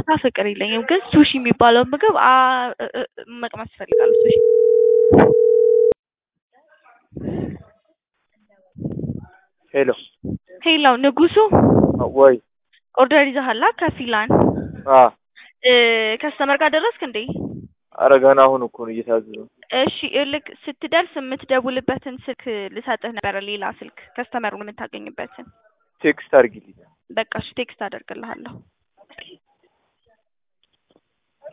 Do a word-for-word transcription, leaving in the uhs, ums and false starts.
ይቅርታ ፍቅር የለኝም ግን ሱሺ የሚባለው ምግብ አ መቅመስ እፈልጋለሁ ሱሺ ሄሎ ሄሎ ንጉሱ ወይ ኦርደር ይዘሃል ከፊላን አ እ ከስተመር ጋር ደረስክ እንዴ ኧረ ገና አሁን እኮ ነው እየታዘዝኩ እሺ ልክ ስትደርስ የምትደውልበትን ስልክ ልሰጥህ ነበር ሌላ ስልክ ከስተመሩን የምታገኝበትን ቴክስት አድርጊልኝ በቃ እሺ ቴክስት አደርግልሃለሁ